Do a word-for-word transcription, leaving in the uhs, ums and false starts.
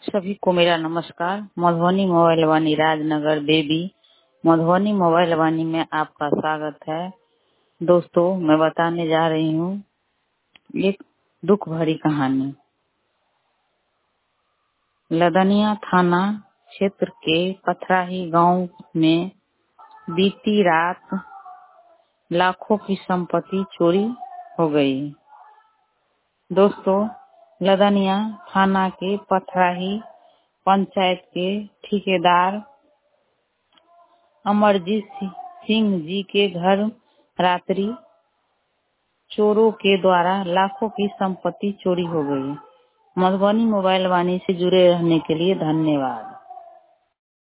सभी को मेरा नमस्कार। मधुबनी मोबाइल वाणी राजनगर देवी मधुबनी मोबाइल वाणी में आपका स्वागत है। दोस्तों, मैं बताने जा रही हूँ एक दुख भरी कहानी। लदनिया थाना क्षेत्र के पथराही गांव में बीती रात लाखों की संपत्ति चोरी हो गई। दोस्तों, लदनिया थाना के पथराही पंचायत के ठेकेदार अमरजीत सिंह जी के घर रात्रि चोरों के द्वारा लाखों की संपत्ति चोरी हो गई। मधुबनी मोबाइल वाणी से जुड़े रहने के लिए धन्यवाद।